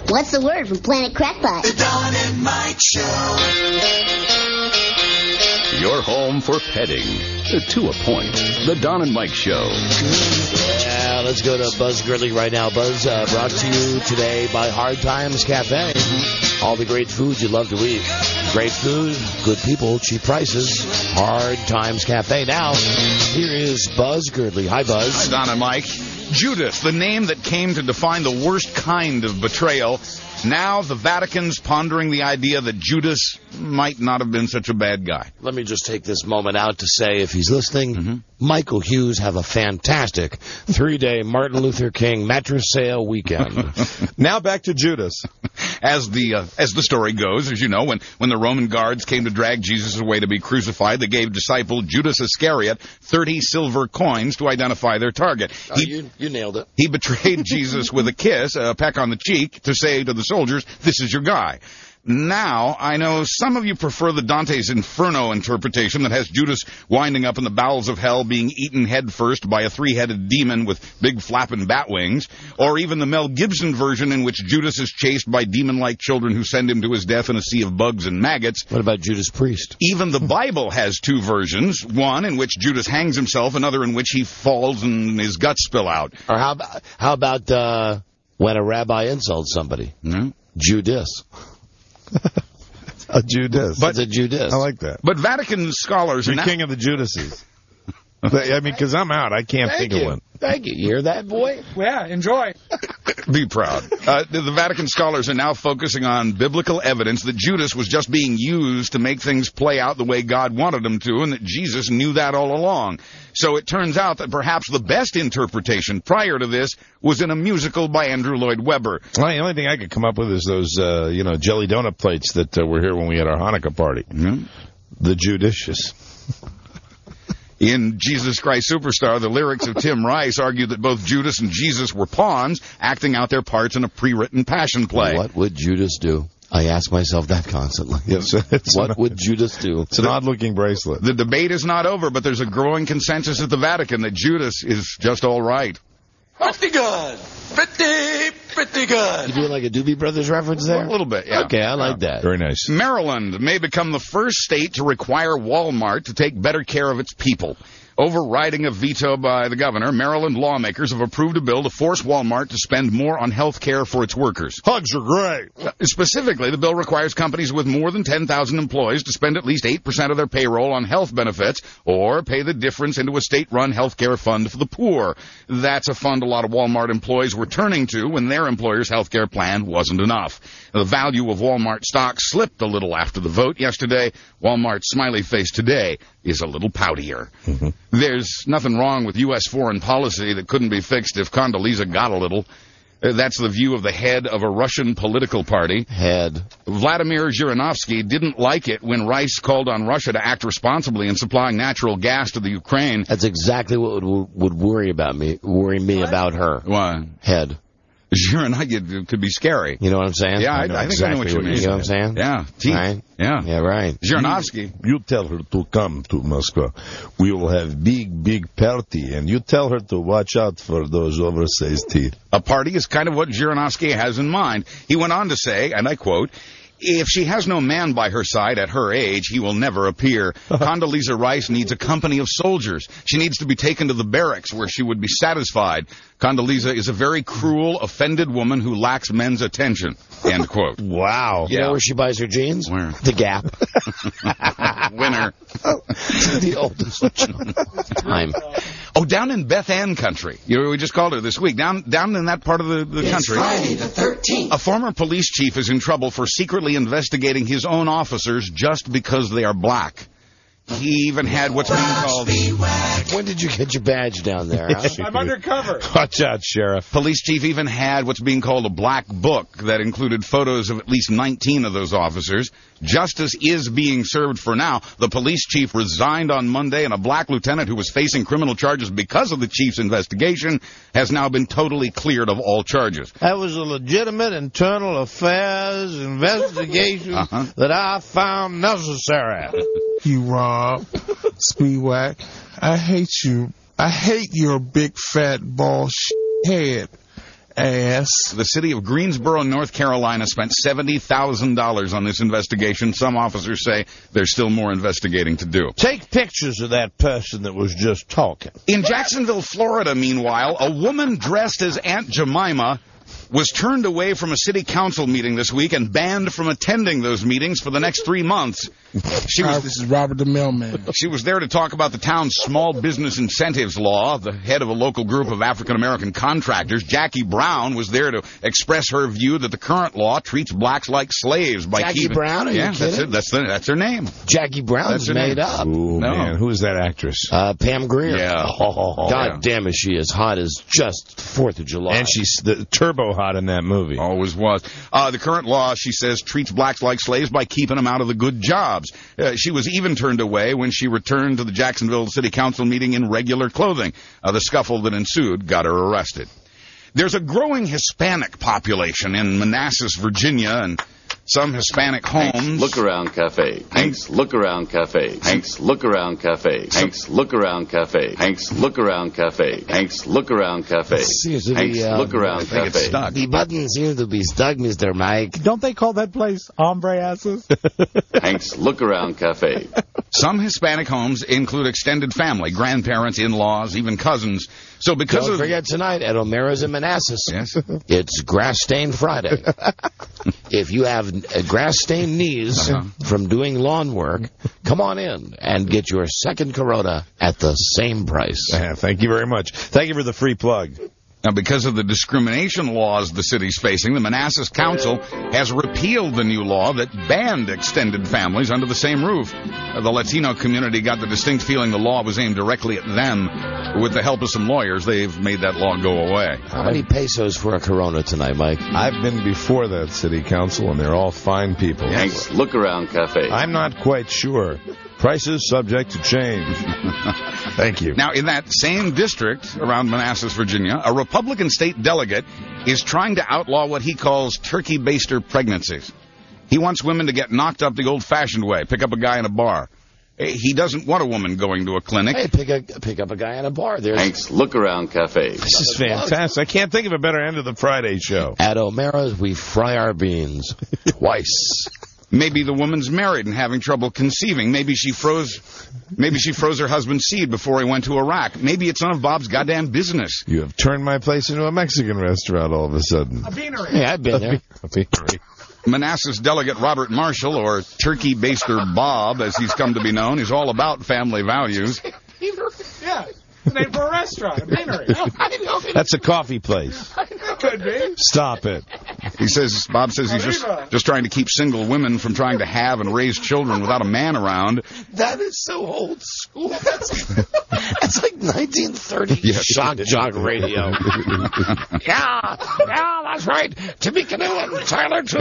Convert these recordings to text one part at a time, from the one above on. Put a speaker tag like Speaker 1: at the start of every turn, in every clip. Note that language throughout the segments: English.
Speaker 1: What's the word from Planet Crackpot?
Speaker 2: The Don and Mike Show.
Speaker 3: Your home for petting. To a point. The Don and Mike Show.
Speaker 4: Yeah, let's go to Buzz Gridley right now. Buzz, brought to you today by Hard Times Cafe. All the great foods you love to eat. Great food, good people, cheap prices. Hard Times Cafe. Now, here is Buzz Gridley. Hi, Buzz.
Speaker 5: Hi, Don and Mike. Judas, the name that came to define the worst kind of betrayal. Now the Vatican's pondering the idea that Judas might not have been such a bad guy.
Speaker 4: Let me just take this moment out to say, if he's listening, Michael Hughes have a fantastic 3-day Martin Luther King mattress sale weekend.
Speaker 6: Now back to Judas.
Speaker 5: As the story goes, as you know, when the Roman guards came to drag Jesus away to be crucified, they gave disciple Judas Iscariot 30 silver coins to identify their target.
Speaker 4: You nailed it.
Speaker 5: He betrayed Jesus with a kiss, a peck on the cheek, to say to the soldiers, "This is your guy." Now, I know some of you prefer the Dante's Inferno interpretation that has Judas winding up in the bowels of hell being eaten headfirst by a 3-headed demon with big flapping bat wings, or even the Mel Gibson version in which Judas is chased by demon-like children who send him to his death in a sea of bugs and maggots.
Speaker 4: What about Judas Priest?
Speaker 5: Even the Bible has 2 versions, one in which Judas hangs himself, another in which he falls and his guts spill out.
Speaker 4: Or how about when a rabbi insults somebody? Judas.
Speaker 6: A Judas.
Speaker 4: It's a Judas.
Speaker 6: I like that.
Speaker 5: But Vatican scholars are
Speaker 6: You're king of the Judases. I mean, because I'm out. I can't think of one.
Speaker 4: Thank you. You hear that, boy?
Speaker 7: Yeah, enjoy.
Speaker 5: Be proud. The Vatican scholars are now focusing on biblical evidence that Judas was just being used to make things play out the way God wanted them to, and that Jesus knew that all along. So it turns out that perhaps the best interpretation prior to this was in a musical by Andrew Lloyd Webber.
Speaker 6: Well, the only thing I could come up with is those, jelly donut plates that were here when we had our Hanukkah party. The Judicious.
Speaker 5: In Jesus Christ Superstar, the lyrics of Tim Rice argue that both Judas and Jesus were pawns acting out their parts in a pre-written passion play.
Speaker 4: What would Judas do? I ask myself that constantly.
Speaker 6: Yes,
Speaker 4: what would Judas do?
Speaker 6: It's an odd-looking bracelet.
Speaker 5: The debate is not over, but there's a growing consensus at the Vatican that Judas is just all right.
Speaker 2: Pretty good. Pretty good.
Speaker 4: You doing like a Doobie Brothers reference there?
Speaker 5: A little bit, yeah.
Speaker 4: Okay, I like that.
Speaker 6: Very nice.
Speaker 5: Maryland may become the first state to require Walmart to take better care of its people. Overriding a veto by the governor, Maryland lawmakers have approved a bill to force Walmart to spend more on health care for its workers.
Speaker 6: Hugs are great.
Speaker 5: Specifically, the bill requires companies with more than 10,000 employees to spend at least 8% of their payroll on health benefits or pay the difference into a state-run health care fund for the poor. That's a fund a lot of Walmart employees were turning to when their employer's health care plan wasn't enough. The value of Walmart stock slipped a little after the vote yesterday. Walmart's smiley face today is a little poutier. There's nothing wrong with U.S. foreign policy that couldn't be fixed if Condoleezza got a little. That's the view of the head of a Russian political party. Vladimir Zhirinovsky didn't like it when Rice called on Russia to act responsibly in supplying natural gas to the Ukraine.
Speaker 4: That's exactly what would worry me about her.
Speaker 5: Why?
Speaker 4: Head.
Speaker 5: Zhirinovsky could be scary.
Speaker 4: You know what I'm saying?
Speaker 5: Yeah, I think exactly I know what you mean.
Speaker 4: You know what I'm saying?
Speaker 5: Yeah. Teeth.
Speaker 4: Right?
Speaker 5: Yeah,
Speaker 4: right.
Speaker 5: Zhirinovsky.
Speaker 6: You tell her to come to Moscow. We will have big party, and you tell her to watch out for those oversized teeth.
Speaker 5: A party is kind of what Zhirinovsky has in mind. He went on to say, and I quote, "If she has no man by her side at her age, he will never appear. Condoleezza Rice needs a company of soldiers. She needs to be taken to the barracks where she would be satisfied. Condoleezza is a very cruel, offended woman who lacks men's attention." End quote.
Speaker 6: Wow.
Speaker 4: You know where she buys her jeans?
Speaker 5: Where?
Speaker 4: The Gap.
Speaker 5: Winner.
Speaker 4: The oldest time.
Speaker 5: Oh, down in Beth Ann country. We just called her this week. Down in that part of the country.
Speaker 2: It's Friday the 13th.
Speaker 5: A former police chief is in trouble for secretly investigating his own officers just because they are black. He even had what's being called...
Speaker 4: When did you get your badge down there? Huh?
Speaker 7: I'm undercover.
Speaker 6: Watch out, Sheriff.
Speaker 5: Police chief even had what's being called a black book that included photos of at least 19 of those officers. Justice is being served for now. The police chief resigned on Monday, and a black lieutenant who was facing criminal charges because of the chief's investigation has now been totally cleared of all charges.
Speaker 8: That was a legitimate internal affairs investigation that I found necessary.
Speaker 9: You Rob, Speedwack, I hate you. I hate your big fat bald head. ass.
Speaker 5: The city of Greensboro, North Carolina, spent $70,000 on this investigation. Some officers say there's still more investigating to do.
Speaker 8: Take pictures of that person that was just talking.
Speaker 5: In Jacksonville, Florida, meanwhile, a woman dressed as Aunt Jemima was turned away from a city council meeting this week and banned from attending those meetings for the next 3 months.
Speaker 9: This is Robert the Mailman.
Speaker 5: She was there to talk about the town's small business incentives law. The head of a local group of African-American contractors, Jackie Brown, was there to express her view that the current law treats blacks like slaves by
Speaker 4: Jackie
Speaker 5: keeping...
Speaker 4: Brown? Are you kidding?
Speaker 5: That's her name.
Speaker 4: Jackie Brown's made up.
Speaker 6: Oh,
Speaker 5: No.
Speaker 6: man. Who is that actress?
Speaker 4: Pam Grier.
Speaker 5: Yeah.
Speaker 4: God damn it, she is hot as just 4th of July.
Speaker 6: And she's the turbo hot in that movie.
Speaker 5: Always was. The current law, she says, treats blacks like slaves by keeping them out of the good jobs. She was even turned away when she returned to the Jacksonville City Council meeting in regular clothing. The scuffle that ensued got her arrested. There's a growing Hispanic population in Manassas, Virginia, and some Hispanic homes.
Speaker 7: Hank's Look Around Cafe. Hank's Look Around Cafe. Hank's Look Around Cafe. Hank's Look Around Cafe. Hank's Look Around Cafe. Hank's Look Around Cafe. Hank's Look Around Cafe.
Speaker 5: Stuck.
Speaker 4: The button seems to be stuck, Mr. Mike.
Speaker 9: Don't they call that place hombre asses?
Speaker 7: Hank's Look Around Cafe.
Speaker 5: Some Hispanic homes include extended family, grandparents, in-laws, even cousins. So because
Speaker 4: Don't
Speaker 5: of...
Speaker 4: forget tonight at O'Mara's in Manassas.
Speaker 5: Yes.
Speaker 4: It's Grass Stain Friday. If you have grass-stained knees from doing lawn work, come on in and get your second Corona at the same price.
Speaker 6: Thank you very much. Thank you for the free plug.
Speaker 5: Now, because of the discrimination laws the city's facing, the Manassas Council has repealed the new law that banned extended families under the same roof. The Latino community got the distinct feeling the law was aimed directly at them. With the help of some lawyers, they've made that law go away.
Speaker 4: How many pesos for a Corona tonight, Mike?
Speaker 6: I've been before that city council, and they're all fine people.
Speaker 7: Hank's Look Around Cafe.
Speaker 6: I'm not quite sure. Prices subject to change. Thank you.
Speaker 5: Now, in that same district around Manassas, Virginia, a Republican state delegate is trying to outlaw what he calls turkey baster pregnancies. He wants women to get knocked up the old-fashioned way, pick up a guy in a bar. He doesn't want a woman going to a clinic.
Speaker 4: Hey, pick up a guy in a bar. There's
Speaker 7: Hank's Look Around Cafe.
Speaker 6: This is fantastic. I can't think of a better end of the Friday show.
Speaker 4: At O'Mara's, we fry our beans twice.
Speaker 5: Maybe the woman's married and having trouble conceiving. Maybe she froze her husband's seed before he went to Iraq. Maybe it's none of Bob's goddamn business.
Speaker 6: You have turned my place into a Mexican restaurant all of a sudden.
Speaker 9: A beanery.
Speaker 4: Yeah, I've been there.
Speaker 6: A beanery.
Speaker 5: Manassas delegate Robert Marshall, or Turkey Baster Bob, as he's come to be known, is all about family values.
Speaker 9: Yeah. Name for a restaurant, a beanery.
Speaker 6: That's a coffee place.
Speaker 9: Could be.
Speaker 6: Stop it.
Speaker 5: Bob says he's just trying to keep single women from trying to have and raise children without a man around.
Speaker 4: That is so old school. That's like 1930 shock jock radio. yeah, that's right. Timmy Canoe and Tyler too.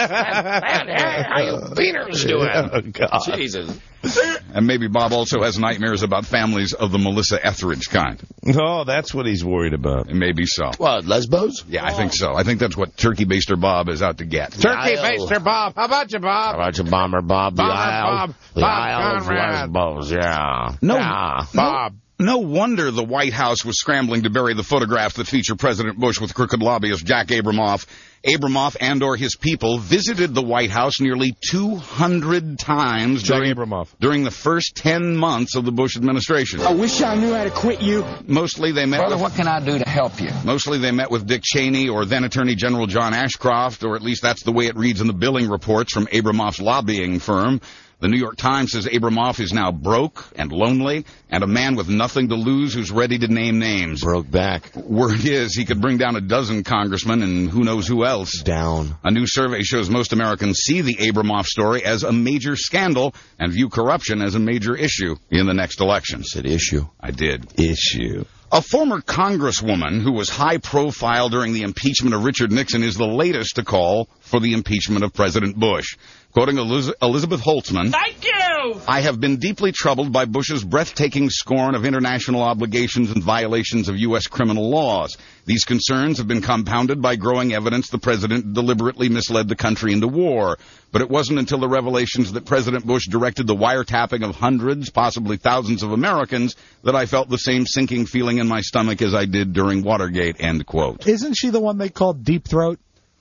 Speaker 4: And hey, how you beaners doing?
Speaker 6: Oh, God.
Speaker 4: Jesus.
Speaker 5: And maybe Bob also has nightmares about families of the Melissa Etheridge kind.
Speaker 6: No, that's what he's worried about.
Speaker 5: Maybe so.
Speaker 4: What, Lesbos?
Speaker 5: Yeah, I think so. I think that's what Turkey Baster Bob is out to get.
Speaker 8: Turkey Baster Bob. How about you, Bob?
Speaker 4: How about you, Bomber Bob?
Speaker 8: Bomber Bob.
Speaker 4: The
Speaker 8: Bob
Speaker 4: Isle of
Speaker 8: Conrad.
Speaker 4: Lesbos, yeah.
Speaker 8: Bob.
Speaker 5: No wonder the White House was scrambling to bury the photographs that feature President Bush with crooked lobbyist Jack Abramoff. Abramoff and/or his people visited the White House nearly 200 times during the first 10 months of the Bush administration.
Speaker 10: I wish I knew how to quit you.
Speaker 5: Mostly they met
Speaker 10: Brother, what can I do to help you?
Speaker 5: Mostly they met with Dick Cheney or then Attorney General John Ashcroft, or at least that's the way it reads in the billing reports from Abramoff's lobbying firm. The New York Times says Abramoff is now broke and lonely and a man with nothing to lose who's ready to name names.
Speaker 4: Broke back.
Speaker 5: Word is he could bring down a dozen congressmen and who knows who else.
Speaker 4: Down.
Speaker 5: A new survey shows most Americans see the Abramoff story as a major scandal and view corruption as a major issue in the next election.
Speaker 4: You said issue.
Speaker 5: I did.
Speaker 6: Issue.
Speaker 5: A former congresswoman who was high profile during the impeachment of Richard Nixon is the latest to call for the impeachment of President Bush. Quoting Elizabeth Holtzman,
Speaker 11: Thank you!
Speaker 9: truth.
Speaker 5: I have been deeply troubled by Bush's breathtaking scorn of international obligations and violations of U.S. criminal laws. These concerns have been compounded by growing evidence the president deliberately misled the country into war. But it wasn't until the revelations that President Bush directed the wiretapping of hundreds, possibly thousands of Americans, that I felt the same sinking feeling in my stomach as I did during Watergate, end quote.
Speaker 11: Isn't she the one they called Deep Throat?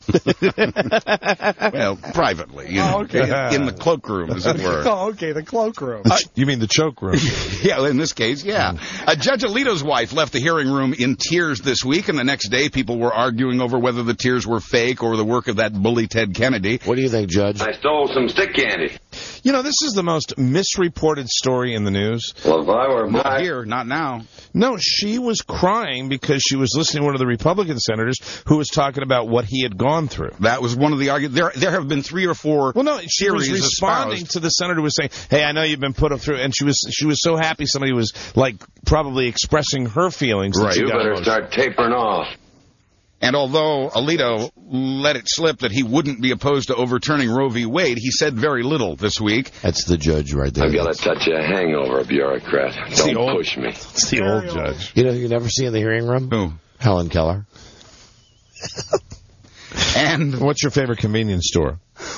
Speaker 5: Well, privately, in the cloakroom, as it were.
Speaker 11: Oh, okay, the cloakroom.
Speaker 6: You mean the choke room?
Speaker 5: Yeah, in this case, yeah. Judge Alito's wife left the hearing room in tears this week, and the next day people were arguing over whether the tears were fake or the work of that bully Ted Kennedy.
Speaker 4: What do you think, Judge?
Speaker 12: I stole some stick candy.
Speaker 6: You know, this is the most misreported story in the news.
Speaker 12: Well, if I were
Speaker 5: Not here, not now.
Speaker 6: No, she was crying because she was listening to one of the Republican senators who was talking about what he had gone through.
Speaker 5: That was one of the arguments. There have been 3 or 4
Speaker 6: Well, no, she was responding
Speaker 5: espoused
Speaker 6: to the senator who was saying, hey, I know you've been put through, and she was so happy somebody was, like, probably expressing her feelings.
Speaker 5: Right.
Speaker 12: You better start tapering off.
Speaker 5: And although Alito let it slip that he wouldn't be opposed to overturning Roe v. Wade, he said very little this week.
Speaker 4: That's the judge right there.
Speaker 12: I've got a touch of hangover, bureaucrat. Don't push me.
Speaker 6: It's the old judge.
Speaker 4: You know who you never see in the hearing room?
Speaker 5: Who?
Speaker 4: Helen Keller.
Speaker 5: And
Speaker 6: what's your favorite convenience store?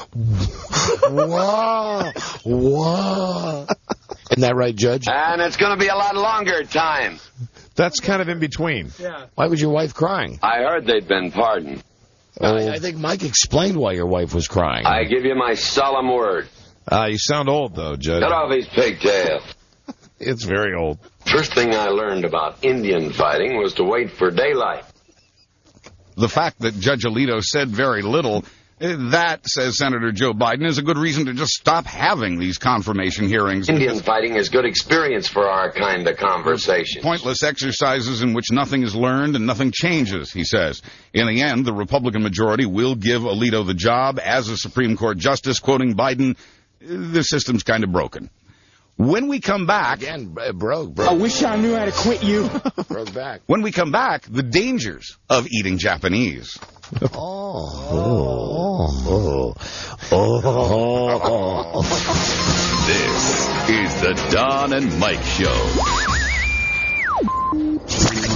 Speaker 4: Wow. Isn't that right, Judge?
Speaker 12: And it's going to be a lot longer time.
Speaker 6: That's kind of in between.
Speaker 9: Yeah.
Speaker 4: Why was your wife crying?
Speaker 12: I heard they'd been pardoned.
Speaker 4: I think Mike explained why your wife was crying.
Speaker 12: I give you my solemn word.
Speaker 6: You sound old, though, Judge.
Speaker 12: Cut off his pigtail.
Speaker 6: It's very old.
Speaker 12: First thing I learned about Indian fighting was to wait for daylight.
Speaker 5: The fact that Judge Alito said very little, that, says Senator Joe Biden, is a good reason to just stop having these confirmation hearings.
Speaker 12: Indian fighting is good experience for our kind of conversation.
Speaker 5: Pointless exercises in which nothing is learned and nothing changes, he says. In the end, the Republican majority will give Alito the job as a Supreme Court justice, quoting Biden, the system's kind of broken. When we come back...
Speaker 4: Again, broke.
Speaker 10: I wish I knew how to quit you.
Speaker 4: Broke back.
Speaker 5: When we come back, the dangers of eating Japanese.
Speaker 3: This is the Don and Mike Show.